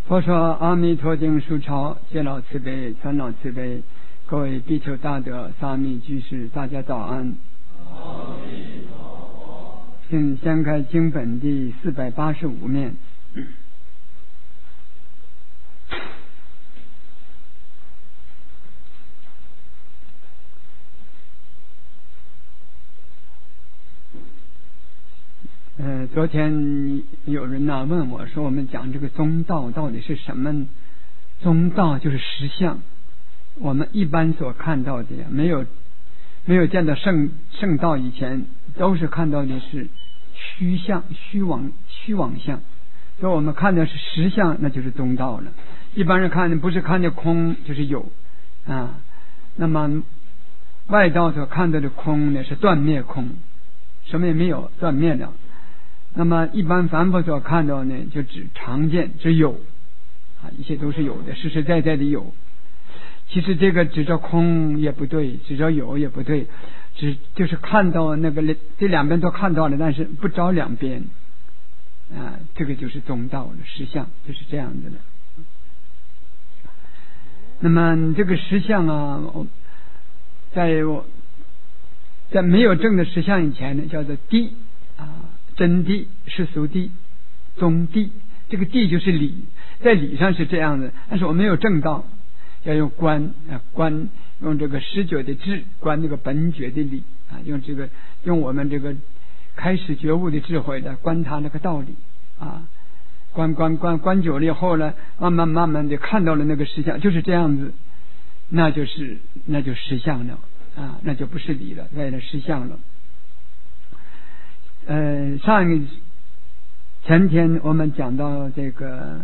佛说阿弥陀经书抄，皆老慈悲，全老慈悲。各位比丘大德、沙弥居士，大家早安。请掀开经本第485面。昨天有人问我说，我们讲这个中道到底是什么？中道就是实相，我们一般所看到的没有见到圣道以前，都是看到的是虚相、虚妄相，所以我们看的是实相，那就是中道了。一般人看的不是看的空，就是有啊。那么外道所看到的空呢，是断灭空，什么也没有，断灭了。那么一般凡夫所看到呢，就指常见，只有啊，一切都是有的，实实在在的有。其实这个指着空也不对，指着有也不对，就是看到那个这两边都看到了，但是不着两边啊，这个就是中道了，实相就是这样子的。那么这个实相啊，在没有证的实相以前呢，叫做谛啊，真谛、世俗谛、中谛。这个谛就是理，在理上是这样的，但是我没有证到，要用观用这个实觉的智观这个本觉的理啊，用我们这个开始觉悟的智慧的观他那个道理啊，观久了以后呢，慢慢的看到了那个实相，就是这样子，那就实相了啊，那就不是理了，为了实相了。前天我们讲到这个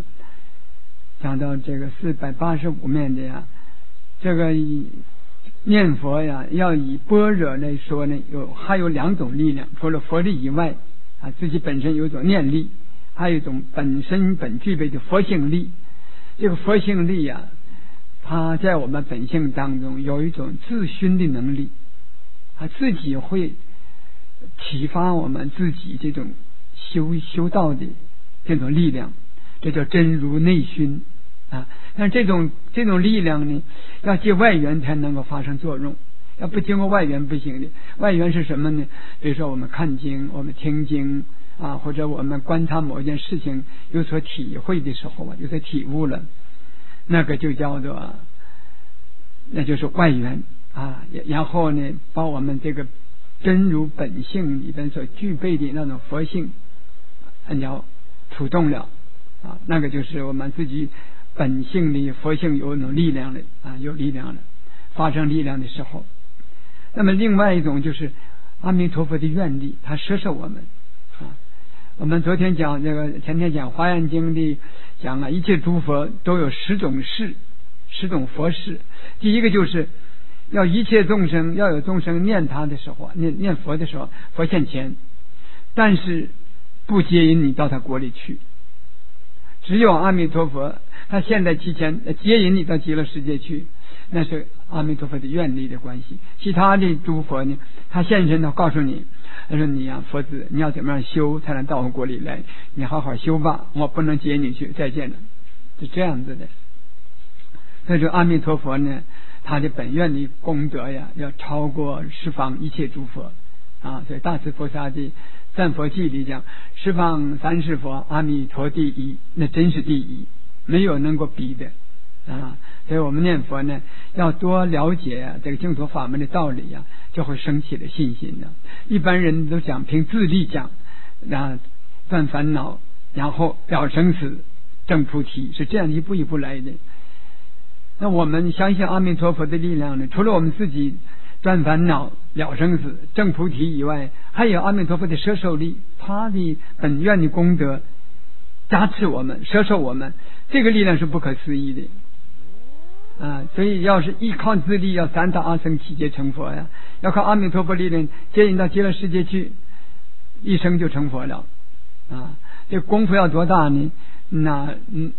485面的呀，这个念佛呀，要以般若来说呢，还有两种力量，除了佛力以外啊，自己本身有一种念力，还有一种本具备的佛性力。这个佛性力呀，它在我们本性当中有一种自熏的能力，它自己会启发我们自己这种修道的这种力量，这叫真如内熏啊。但这种力量呢，要借外缘才能够发生作用，要不经过外缘不行的。外缘是什么呢？比如说我们看经，我们听经啊，或者我们观察某一件事情有所体会的时候啊，有所体悟了，那个就叫做，那就是外缘啊。然后呢，把我们这个真如本性里边所具备的那种佛性，你要触动了啊，那个就是我们自己本性的佛性有一种力量了啊，有力量了，发生力量的时候。那么另外一种就是阿弥陀佛的愿力，他摄受我们啊。我们前天讲华严经的讲啊，一切诸佛都有10种事，10种佛事。第一个就是要一切众生，要有众生念他的时候，念佛的时候，佛现前，但是不接引你到他国里去。只有阿弥陀佛他现在提前接引你到极乐世界去，那是阿弥陀佛的愿力的关系。其他的诸佛呢，他现身，他告诉你，他说你呀，佛子，你要怎么样修才能到我国里来，你好好修吧，我不能接你去，再见了，是这样子的。所以说阿弥陀佛呢，他的本愿的功德呀，要超过十方一切诸佛啊。所以大慈菩萨的赞佛记里讲，十方三世佛，阿弥陀第一，那真是第一，没有能够比的啊。所以我们念佛呢，要多了解这个净土法门的道理呀，就会升起了信心的。一般人都讲凭自力讲啊，断烦恼，然后了生死，证菩提，是这样一步一步来的。那我们相信阿弥陀佛的力量呢，除了我们自己断烦恼、了生死、证菩提以外，还有阿弥陀佛的摄受力，他的本愿的功德加持我们，摄受我们，这个力量是不可思议的啊。所以要是依靠自力，要3大阿僧祇劫成佛呀，要靠阿弥陀佛力量接引到极乐世界去，一生就成佛了啊。这功夫要多大呢？那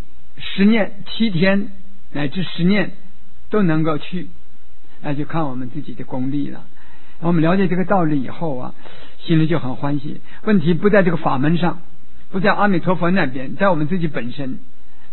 10念7天乃至10念都能够去，那就看我们自己的功力了。我们了解这个道理以后啊，心里就很欢喜。问题不在这个法门上，不在阿弥陀佛那边，在我们自己本身。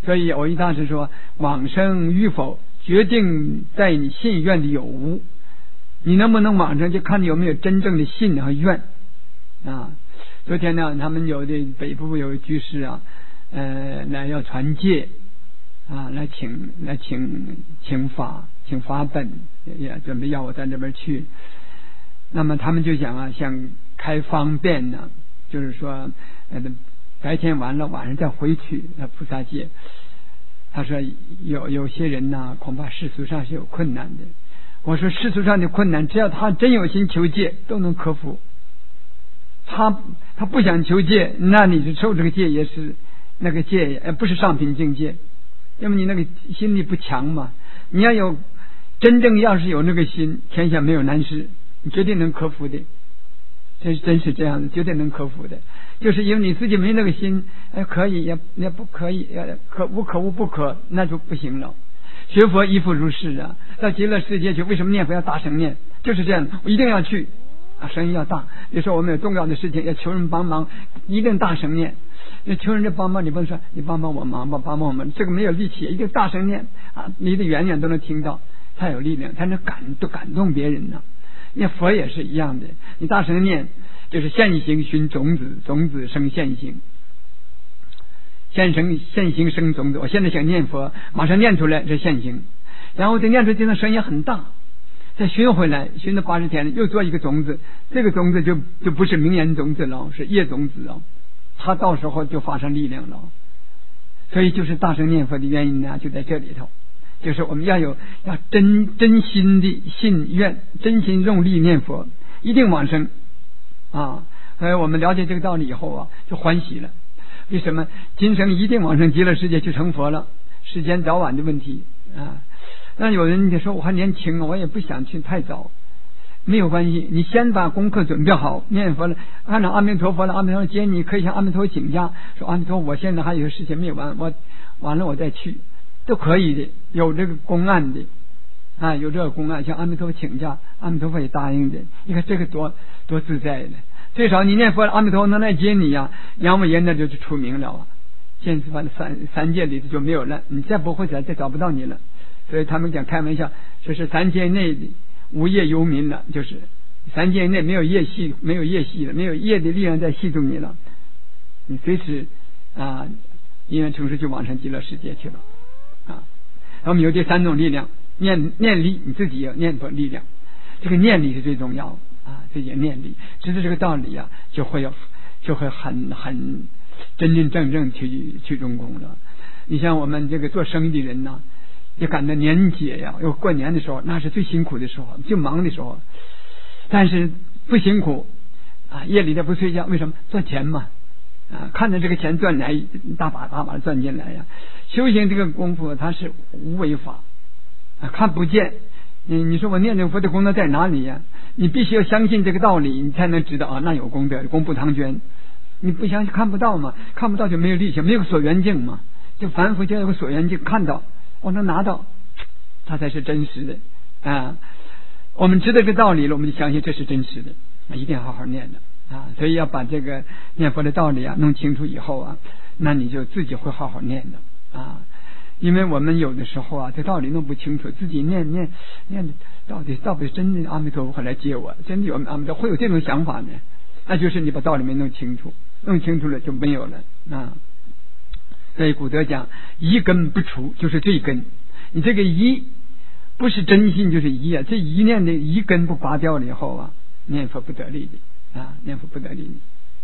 所以藕益大师说，往生与否决定在你信愿的有无，你能不能往生就看你有没有真正的信和愿啊。昨天呢，他们有的北部有居士啊，来要传戒啊，来请法本，也准备要我在这边去。那么他们就讲啊，想开方便呢，就是说白天完了，晚上再回去菩萨戒。他说有些人呢，恐怕世俗上是有困难的。我说世俗上的困难，只要他真有心求戒，都能克服。他不想求戒，那你就受这个戒也是那个戒，不是上品境界，因为你那个心力不强嘛。你要有真正要是有那个心，天下没有难事，你绝对能克服的。真是这样的，绝对能克服的。就是因为你自己没那个心，可以也不可以，可无不可，那就不行了。学佛亦复如是啊，到极乐世界去，为什么念佛要大声念？就是这样，我一定要去啊，声音要大。比如说我们有重要的事情要求人帮忙，一定大声念。那求人家帮忙，你不能说你帮帮我忙吧，帮帮我们，这个没有力气，一定大声念啊，离得远远都能听到，才有力量，才能感动别人呢。念佛也是一样的，你大声念，就是现行寻种子，种子生现行，现行生种子。我现在想念佛，马上念出来这现行，然后再念出来，这个声音很大，再寻回来，寻到80天又做一个种子，这个种子就不是名言种子了，是业种子了，它到时候就发生力量了。所以就是大声念佛的原因呢，就在这里头，就是我们要真心的信愿，真心用力念佛，一定往生啊。所以我们了解这个道理以后啊，就欢喜了。为什么今生一定往生极乐世界去成佛了？时间早晚的问题啊。那有人你说我还年轻，我也不想去太早，没有关系，你先把功课准备好，念佛了，按照阿弥陀佛了，阿弥陀佛接你，可以向阿弥陀佛请假，说阿弥陀佛，我现在还有事情没有完，我完了我再去，都可以的，有这个公案的啊，有这个公案，向阿弥陀佛请假，阿弥陀佛也答应的。你看这个多自在的，最少你念佛，阿弥陀佛能来接你呀，阎王爷那就出名了啊，现实反正三界里就没有了，你再不会再找不到你了。所以他们讲开玩笑，这是3界内的无业游民了，就是3界内没有业系了，没有业的力量在系住你了，你随时啊因缘成熟就往上极乐世界去了啊。我们有这3种力量，念力，你自己有念佛力量，这个念力是最重要啊，自己念力，知道这个道理啊，就会很真正去用功了。你像我们这个做生意的人呢，也赶到年节呀，又过年的时候，那是最辛苦的时候，最忙的时候。但是不辛苦啊，夜里的不睡觉，为什么？赚钱嘛啊，看着这个钱赚来，大把的赚进来呀。修行这个功夫它是无为法啊，看不见。你说我念这个佛的功德在哪里呀？你必须要相信这个道理，你才能知道啊，那有功德，功不唐捐。你不相信看不到嘛，看不到就没有力气，没有所缘境嘛，就凡夫就有个所缘境，看到我能拿到，它才是真实的啊。我们知道这个道理了，我们就相信这是真实的，一定要好好念的啊。所以要把这个念佛的道理啊弄清楚以后啊，那你就自己会好好念的啊。因为我们有的时候啊，这道理弄不清楚，自己念的到底真的阿弥陀佛会来接我，真的有阿弥陀佛会有这种想法呢？那就是你把道理没弄清楚，弄清楚了就没有了啊。所以古德讲疑根不除，就是罪根。你这个疑不是真心就是疑啊，这疑念的疑根不拔掉了以后啊，念佛不得力的啊，念佛不得力的。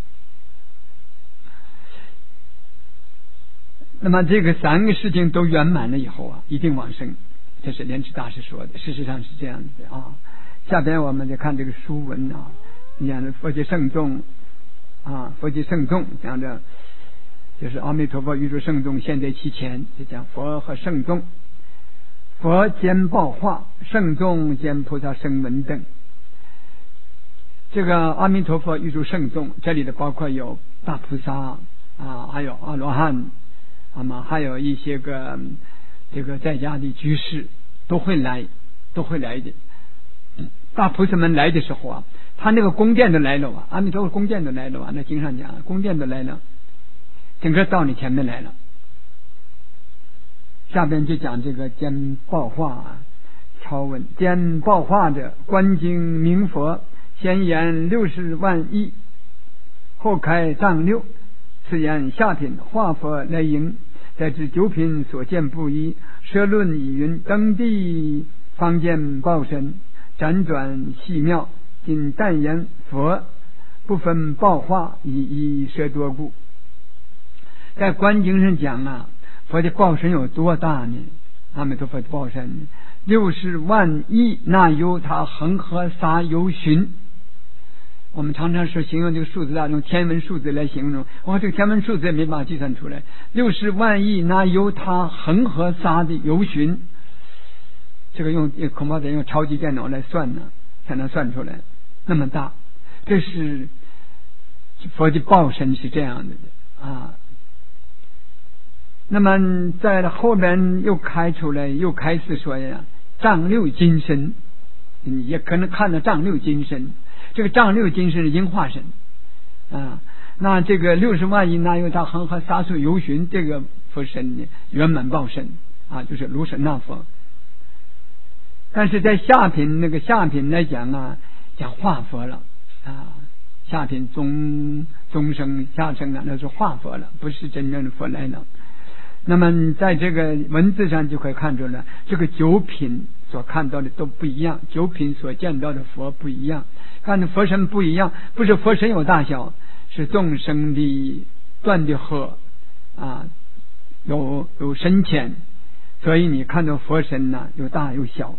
那么这个3个事情都圆满了以后啊，一定往生，这是莲池大师说的，事实上是这样的啊。下边我们再看这个书文啊，你看佛界圣众啊，佛界圣众讲的就是阿弥陀佛宇宙圣众现在其前，就讲佛和圣众，佛兼报化，圣众兼菩萨声闻等。这个阿弥陀佛宇宙圣众，这里的包括有大菩萨啊，还有阿罗汉，还有一些个这个在家的居士都会来的。大菩萨们来的时候啊，他那个宫殿都来了啊，阿弥陀佛宫殿都来了啊，那经上讲宫殿都来了，整个到你前面来了下边就讲这个兼报化超文。兼报化者，观经明佛，先言60万亿，后开藏六，此言下品化佛来迎，再知九品所见不一。社论已云：登地方见报身，辗转细妙，今但言佛不分报化，以摄多故。在观经上讲啊，佛的报身有多大呢？阿弥陀佛的报身60万亿，那由他恒河沙由旬。我们常常说形容这个数字用天文数字来形容，这个天文数字也没办法计算出来。60万亿，那由他恒河沙的由旬，这个恐怕得用超级电脑来算呢，才能算出来，那么大。这是佛的报身是这样的啊。那么在后边又开出来，又开始说呀，丈六金身，你也可能看到丈六金身。这个丈六金身是应化身啊。那这个60万亿那由他恒河沙数由旬，这个佛身呢，圆满报身啊，就是卢舍那佛。但是在下品来讲啊，讲化佛了啊，下品中生下生啊，那是化佛了，不是真正的佛来了。那么在这个文字上就可以看出来，这个九品所看到的都不一样，九品所见到的佛不一样，看的佛身不一样，不是佛身有大小，是众生的断的合啊，有深浅，所以你看到佛身呢，有大有小。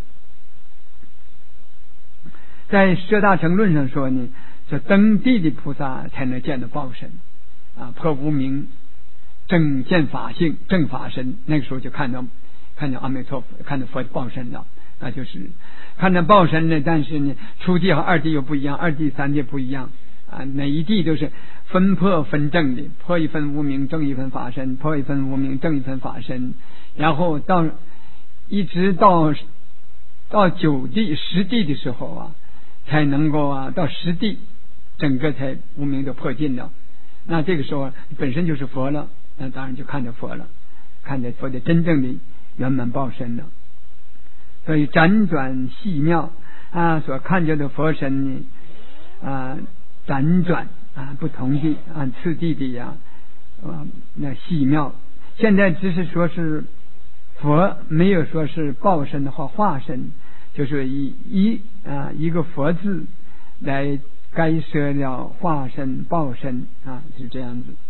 在摄大乘论上说呢，这登地的菩萨才能见到报身啊，破无明，正见法性，正法身，那个时候就看到阿弥陀佛，看到佛的报身了。那就是看到报身呢，但是呢，初地和二地又不一样，二地三地不一样啊，每一地都是分破分正的，破一分无明，正一分法身，破一分无明，正一分法身，然后一直到9地10地的时候啊，才能够到10地，整个才无明都破尽了。那这个时候本身就是佛了，那当然就看着佛了，看着佛的真正的圆满报身了。所以辗转细妙啊，所看见的佛身呢辗转不同的按次第的那细妙。现在只是说是佛，没有说是报身或化身，就是以一个佛字来该摄了化身报身啊，是这样子。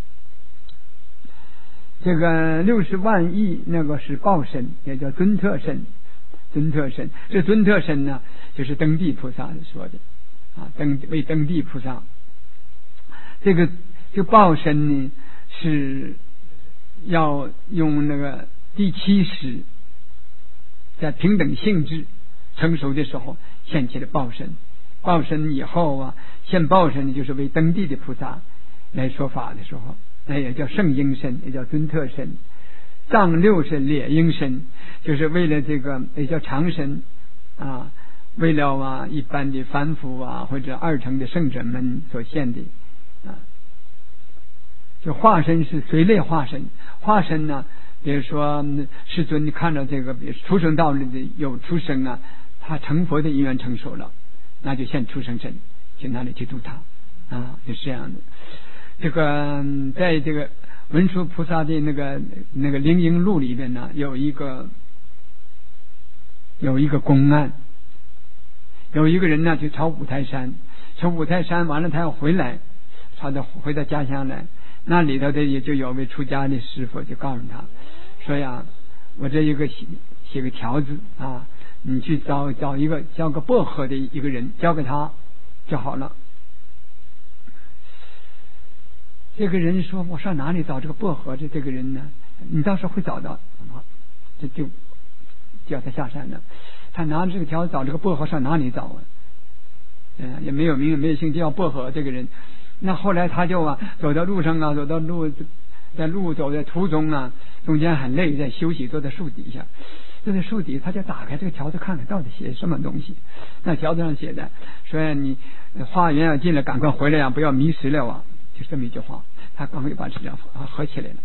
这个60万亿那个是报身，也叫尊特身。尊特身，这尊特身呢，就是登地菩萨说的啊，为登地菩萨。这个报身呢，是要用那个第7识，在平等性质成熟的时候现起的报身。报身以后啊，现报身呢，就是为登地的菩萨来说法的时候，那也叫圣应身，也叫尊特身。丈六是列应身，就是为了这个也叫长身啊，为了一般的凡夫或者二乘的圣者们所现的啊。就化身是随类化身，化身呢，比如说世尊看到这个比如出生道里的有出生他成佛的因缘成熟了，那就现出生身去那里去度他啊，就是这样的。这个在这个文殊菩萨的那个灵应录里边呢，有一个公案，有一个人呢去朝五台山，从五台山完了他要回来，回到家乡来，那里头的也就有位出家的师傅就告诉他说呀，我这一个写个条子啊，你去找一个叫个薄荷的一个人，交给他就好了。这个人说，我上哪里找这个薄荷的这个人呢？你到时候会找到，这就叫他下山了。他拿着这个条找这个薄荷上哪里找啊？也没有名没有姓，叫薄荷这个人。那后来他就走到路上在路走在途中中间很累，在休息，坐在树底下。坐在树底，他就打开这个条子看看到底写什么东西。那条子上写的说你花园要进了，赶快回来不要迷失了就这么一句话。他赶快把这条合起来了。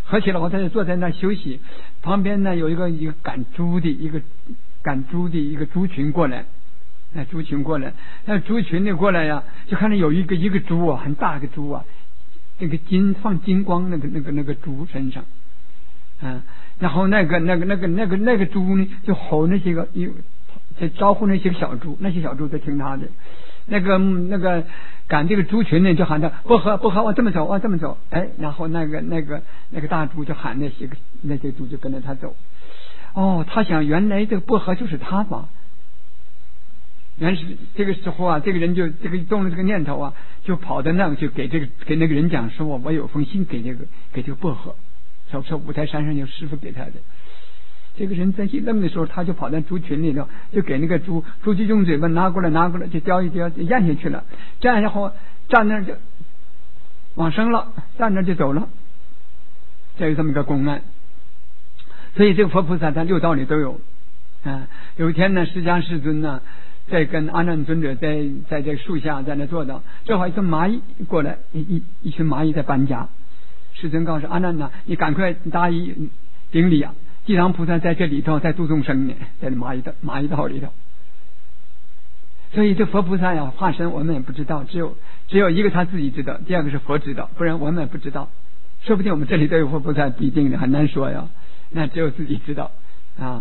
合起来后，他就坐在那休息。旁边呢有一个赶猪的一个猪群过来，那猪群过来，那猪群的过来呀，就看到有一个猪啊，很大个猪啊，那个放金光那个猪身上，然后那个猪呢就吼那些个，就招呼那些个小猪，那些小猪都听他的。那个赶这个猪群呢，就喊他不喝，我这么走，哎，然后那个大猪就喊那些猪就跟着他走。哦，他想原来这个薄荷就是他吧。原是这个时候啊，这个人就动了这个念头啊，就跑到那去给那个人讲说，我有封信给这个薄荷，说五台山上有师傅给他的。这个人在一愣的时候，他就跑到猪群里头，就给那个猪就用嘴巴拿过来，就叼一叼，就咽下去了。这样然后站那就往生了，站那就走了。这有这么一个公案。所以这个佛菩萨他六道里都有。有一天呢，释迦世尊呢在跟阿难尊者在这个树下在那坐着，正好一群蚂蚁过来，一群蚂蚁在搬家。世尊告诉阿难呢，你赶快答应顶礼啊！地藏菩萨在这里头在度众生呢，在蚂蚁道里头。所以这佛菩萨呀化身我们也不知道，只有一个他自己知道，第二个是佛知道，不然我们也不知道。说不定我们这里都有佛菩萨，不一定的，很难说呀。那只有自己知道啊。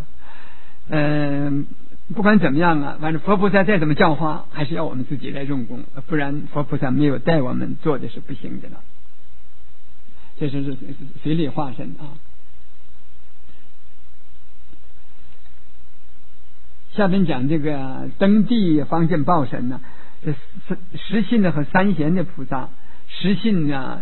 不管怎么样啊，反正佛菩萨再怎么教化，还是要我们自己来用功，不然佛菩萨没有带我们做的是不行的了。这是随力化身啊。下边讲这个登地方见报身呢，这实信的和三贤的菩萨，实信呢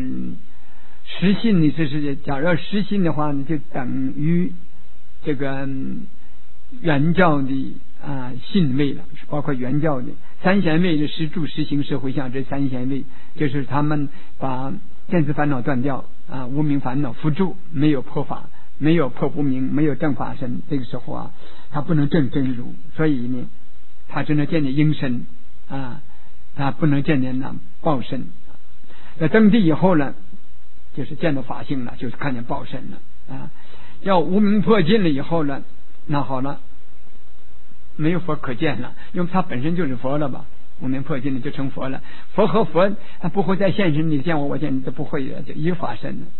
这是假如实信的话呢，就等于这个原教的信位了，包括原教的三贤位的实住实行实回向，这三贤位就是他们把见思烦恼断掉无明烦恼伏住，没有破法，没有破无明，没有正法身，这个时候啊他不能证真如，所以呢他只能见见应身他不能见见报身。那登地以后呢，就是见到法性了，就是看见报身了要无明破尽了以后呢，那好了，没有佛可见了，因为他本身就是佛了吧，无明破尽了就成佛了。佛和佛他不会再现身，你见我见你都不会的，就一个法身了。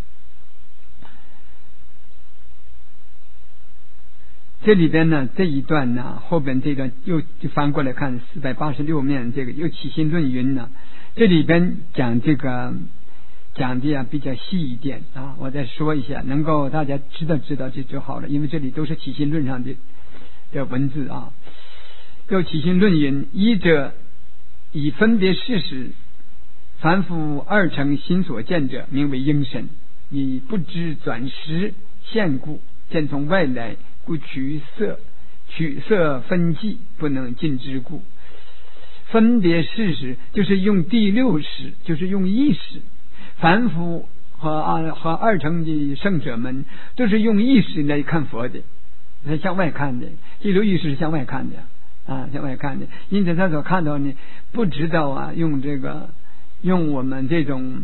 这里边呢这一段呢，后边这段又翻过来看486面，这个又起心论云呢，这里边讲这个讲的比较细一点我再说一下，能够大家知道这就好了，因为这里都是起心论上的文字又起心论云，一者以分别事实，凡夫二乘心所见者，名为应身，以不知转识现故，见从外来，故取色分际，不能尽之故。分别事实就是用第六识，就是用意识。凡夫和二乘的圣者们都是用意识来看佛的，向外看的，第六意识是向外看的向外看的。因此他所看到呢，不知道用我们这种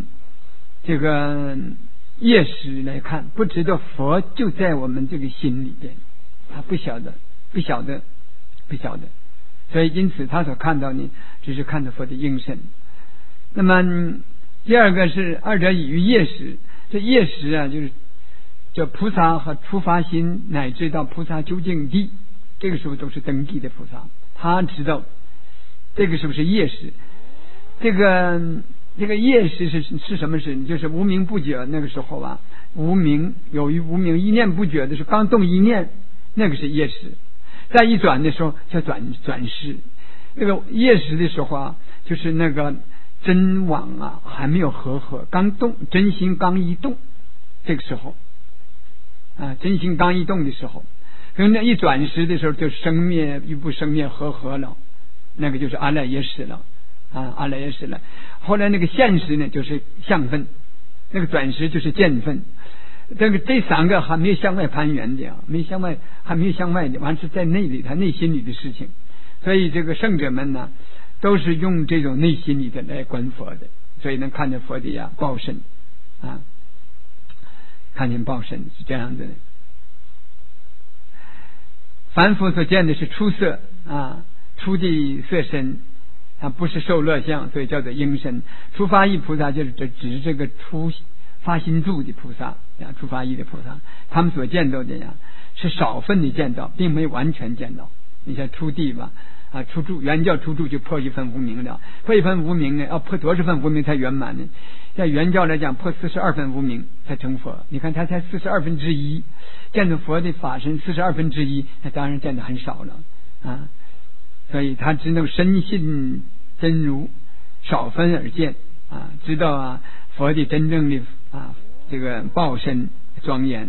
业识来看，不知道佛就在我们这个心里边，他不晓得，所以因此他所看到呢，只是看到佛的应身。那么第二个是二者以于业识，这业识就是这菩萨和初发心乃至到菩萨究竟地，这个时候都是登地的菩萨，他知道这个是不是业识。这个业识是什么事？就是无明不觉，那个时候无明一念不觉的时候，刚动一念，那个是业识。再一转的时候叫转识。那个业识的时候就是那个真妄还没有合，刚动，真心刚一动，这个时候真心刚一动的时候，跟那一转识的时候就生灭与不生灭合了，那个就是阿赖耶识了阿赖耶识了。后来那个现识呢就是相分，那个转识就是见分。这三个还没有向外攀缘的还没有向外的，完是在内心里的事情。所以这个圣者们呢都是用这种内心里的来观佛的，所以能看见佛的报身看见报身，是这样子的。凡夫所见的是出色啊，出的色身啊，不是受乐相，所以叫做应身。出发意菩萨就是指这个出发心住的菩萨啊，出发意的菩萨，他们所见到的呀是少分的见到，并没有完全见到。你像出地吧啊，出住原教出住就破一分无明了，破一分无明呢，要破多少分无明才圆满呢？在原教来讲，破42分无明才成佛。你看他才1/42，见到佛的法身1/42，那当然见得很少了啊。所以他只能深信真如，少分而见啊，知道啊佛的真正的啊这个报身庄严。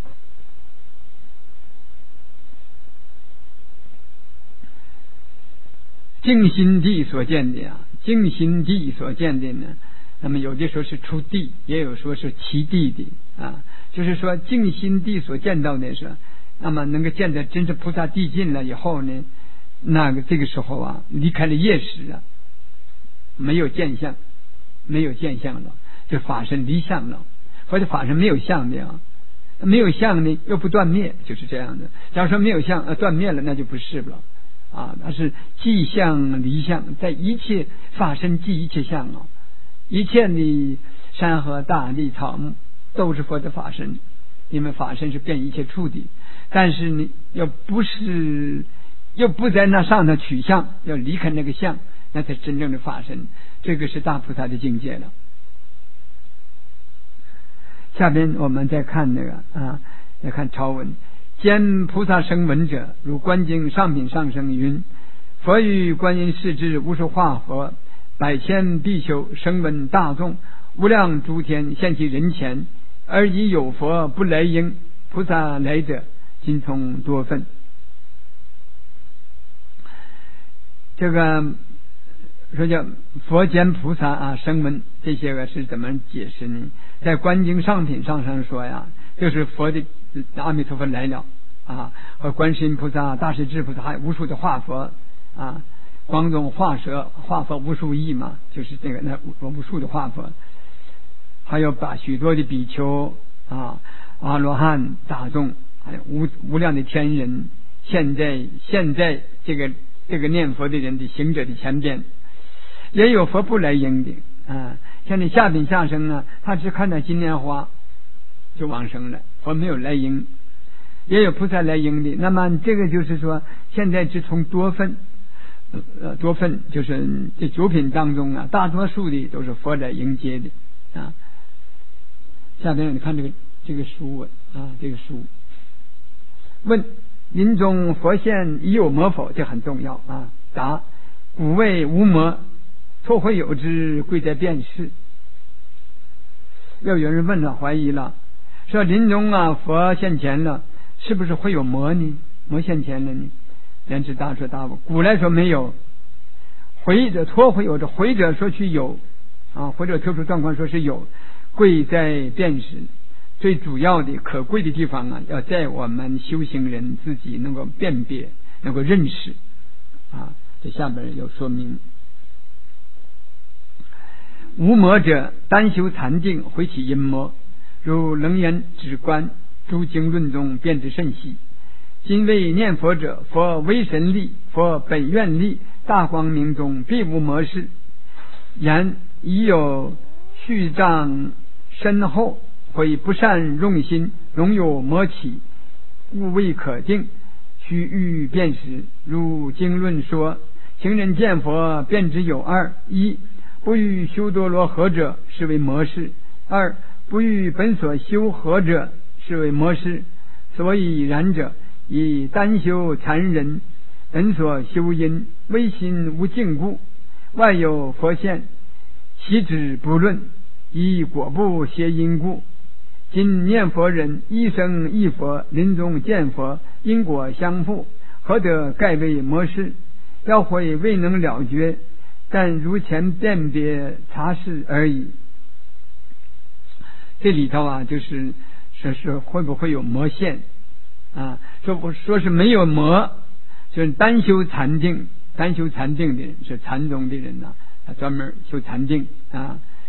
净心地所见的呀，净心地所见的呢，那么有的说是出地，也有说是其地的啊，就是说净心地所见到的是，那么能够见得真是菩萨地尽了以后呢，那个这个时候啊，离开了业识啊，没有见相，没有见相了，就法身离相了，或者法身没有相的啊，没有相呢又不断灭，就是这样的。假如说没有相断灭了，那就不是了啊，它是即相离相，在一切法身即一切相啊，一切的山河大地草木都是佛的法身，因为法身是遍一切处的，但是你又不在那上头取相，要离开那个相，那才真正的法身，这个是大菩萨的境界了。下边我们再看那个啊，再看朝文。见菩萨声闻者，如观经上品上生云：佛于观音世之无数化佛，百千比丘声闻大众，无量诸天现其人前，而已有佛不来应，菩萨来者今从多分。这个说叫佛见菩萨啊声闻，这些个是怎么解释呢？在观经上品上生说呀，就是佛的阿弥陀佛来了啊，和观世音菩萨、大势至菩萨，还有无数的化佛啊，光中化蛇化佛无数亿嘛，就是这个那无数的化佛，还有把许多的比丘啊、阿罗汉大众，还有无量的天人，现在这个念佛的人的行者的前边，也有佛不来应的啊。像你下品下生呢，他只看到金莲花就往生了，佛没有来应，也有菩萨来应的。那么这个就是说，现在只从多分就是这9品当中啊，大多数的都是佛来迎接的啊。下边你看这个书文啊，这个书问临终佛现已有魔否？这很重要啊。答：古谓无魔，错会有之，贵在辨识。要有人问了，怀疑了，说临终啊佛现前了，是不是会有魔呢？魔现前了呢？莲池大说答复：古来说没有，回者托会有，这回者说去有啊，或者特殊状况说是有，贵在辨识。最主要的可贵的地方啊，要在我们修行人自己能够辨别，能够认识啊。这下边有说明。无魔者，单修禅定，回起阴魔，如楞严止观诸经论中辩之甚细。今为念佛者，佛威神力，佛本愿力，大光明中必无魔事。然已有虚障深厚，会不善用心，容有魔起，故未可定，须欲辨识。如经论说，行人见佛辨之有二：一、不欲修多罗河者，是为魔事；二、不欲本所修河者，是为魔事。所以然者，以单修残忍，本所修因，微心无净故，外有佛现，其旨不论，以果不谐因故。今念佛人一生一佛，临终见佛，因果相符，何得盖为魔事？要会未能了决，但如前辨别查事而已。这里头啊，就是说是会不会有魔现啊？说是没有魔，就是单修禅定的人，是禅宗的人呐，他专门修禅定啊。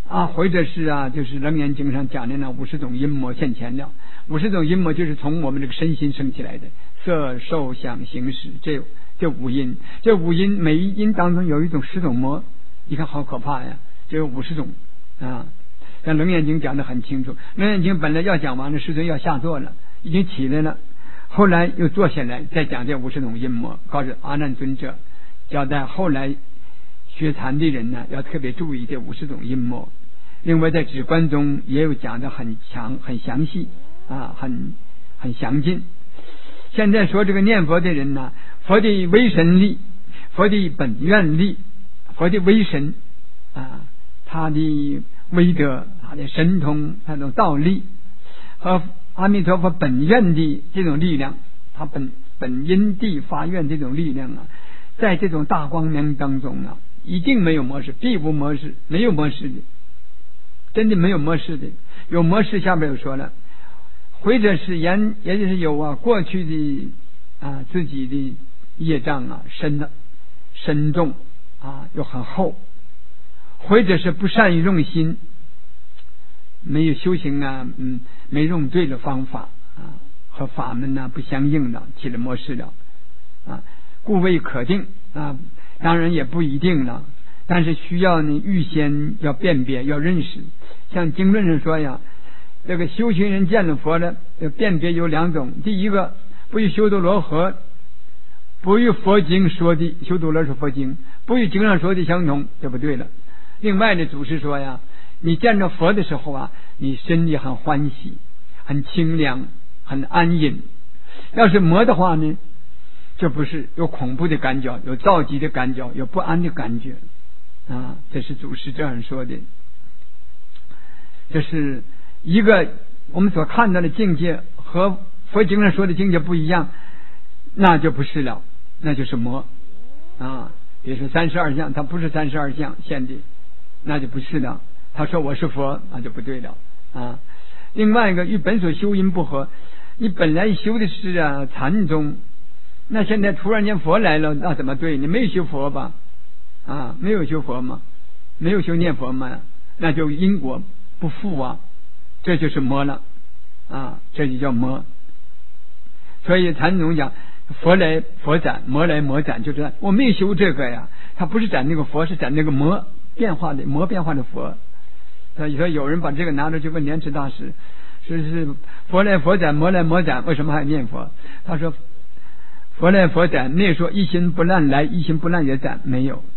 或者是就是《楞严经》上讲的那50种阴魔现前了。50种阴魔就是从我们这个身心生起来的，色受想行识，这五阴，这五阴每一阴当中有一种10种魔，你看好可怕呀！就有50种啊。像《楞严经》讲得很清楚，《楞严经》本来要讲完了，世尊要下座了，已经起来了，后来又坐下来再讲这50种阴魔，告诉阿难尊者，交代后来学禅的人呢要特别注意这50种阴魔。另外在止观中也有讲得很详细很详尽。现在说这个念佛的人呢，佛的威神力，佛的本愿力，佛的威神他的威德，他的神通，他的道力和阿弥陀佛本愿的这种力量，他本因地发愿这种力量在这种大光明当中一定没有模式，必无模式，没有模式的，真的没有模式的。有模式下边又说了，或者是也就是有过去的自己的业障深重又很厚，或者是不善于用心，没有修行没用对了方法和法门不相应了，起了模式了故未可定当然也不一定了，但是需要你预先要辨别，要认识。像经论上说这个修行人见了佛了，辨别有2种。第一个，不与修多罗河，不与佛经说的，修多罗是佛经，不与经上说的相同，就不对了。另外呢，祖师说你见着佛的时候你心里很欢喜，很清凉，很安隐。要是魔的话呢，这不是有恐怖的感觉，有着急的感觉，有不安的感觉这是祖师这样说的。这是一个我们所看到的境界和佛经上说的境界不一样，那就不是了，那就是魔比如说32相，他不是32相现的，那就不是了。他说我是佛，那就不对了另外一个，与本所修因不合，你本来修的是禅宗，那现在突然间佛来了，那怎么对？你没有修佛吧没有修佛吗？没有修念佛吗？那就因果不符这就是魔了这就叫魔。所以禅宗讲佛来佛斩，魔来魔斩，就是我没有修这个他不是斩那个佛，是斩那个魔变化的佛。所以说有人把这个拿着去问莲池大师，是佛来佛斩，魔来魔斩，为什么还念佛？他说佛来佛斩，没有说一心不乱来，一心不乱也斩，没有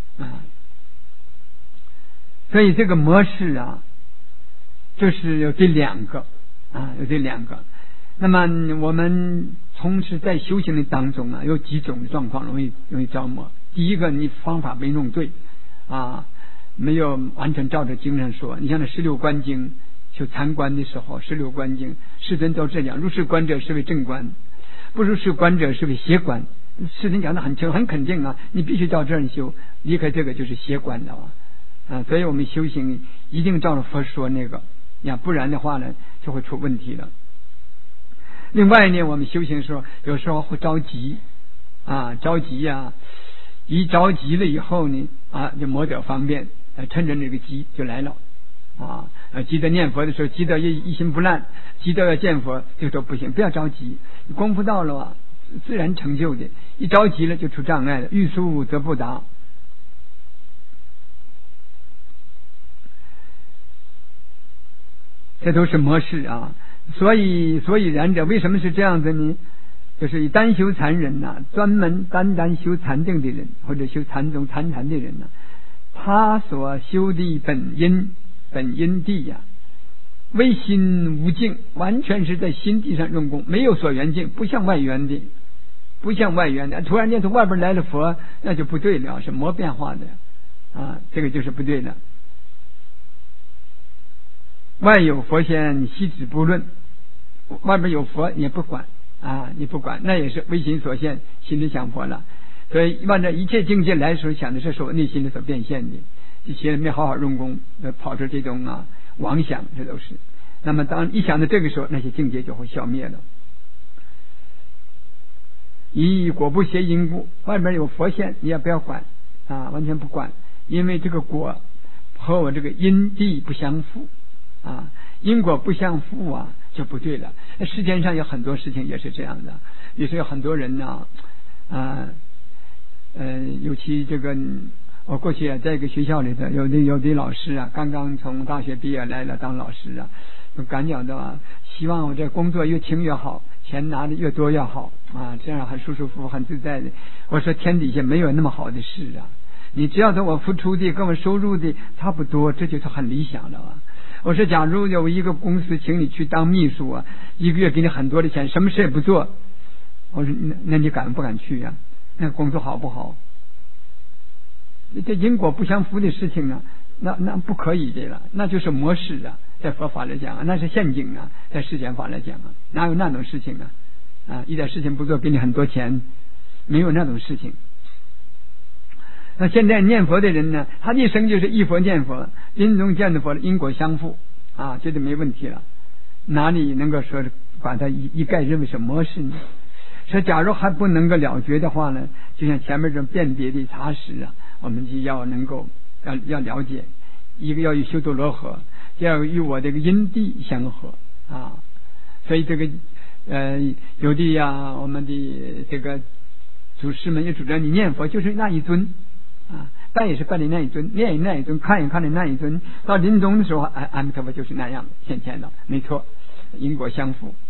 所以这个模式就是有这2个有这2个。那么我们从事在修行的当中有几种状况容易着魔。第一个，你方法没弄对没有完全照着经上说。你像那16观经修禅观的时候，16观经世尊都这样，入世观者是为正观，不入世观者是为邪观。世尊讲的很清很肯定你必须照这样修，离开这个就是邪观了所以我们修行一定照着佛说那个不然的话呢就会出问题了。另外呢，我们修行的时候有时候会着急一着急了以后呢就魔者方便趁着那个急就来了急着念佛的时候，急着一心不乱，急着要见佛，这个都不行，不要着急，功夫到了自然成就的，一着急了就出障碍了，欲速则不达。这都是模式所以然者为什么是这样子呢？就是以单修禅人专门单修禅定的人，或者修禅宗禅的人他所修的本因地微心无境，完全是在心地上用功，没有所缘境，不像外缘的。突然间从外边来了佛，那就不对了，是魔变化的这个就是不对了。外有佛仙，悉指不论，外边有佛你也不管你不管，那也是为心所现，心里想佛了。所以按照一切境界来说，想的是我内心里所变现的，这些没好好用功跑出这种妄想，这都是。那么当一想到这个时候，那些境界就会消灭了。以果不邪因故，外面有佛现你也不要管完全不管，因为这个果和我这个因地不相符啊，因果不相符啊就不对了。世间上有很多事情也是这样的，也是有很多人呢尤其这个我过去在一个学校里头，有的老师啊，刚刚从大学毕业来了当老师啊，感觉到希望我这工作越轻越好，钱拿的越多越好啊，这样很舒舒服服很自在的。我说天底下没有那么好的事啊，你只要跟我付出的跟我收入的差不多，这就是很理想的啊。我说假如有一个公司请你去当秘书啊，一个月给你很多的钱，什么事也不做，我说那你敢不敢去呀？那工作好不好？这因果不相符的事情呢，那不可以的了，那就是模式啊，在佛法来讲啊，那是陷阱啊，在世间法来讲啊，哪有那种事情啊？一点事情不做给你很多钱，没有那种事情。那现在念佛的人呢，他一生就是一佛念佛，临终见的佛，因果相符啊，这就没问题了。哪里能够说把它一概认为是模式呢？说假如还不能够了结的话呢，就像前面这种辨别的查实啊，我们就要能够要了解，一个要与修多罗合，第二个与我这个因地相合啊。所以这个有的呀，我们的这个祖师们也主张你念佛就是那一尊啊，拜也是拜的那一尊，念也那一尊，看也看的那一尊，到临终的时候阿弥陀佛就是那样现前的，没错，因果相符。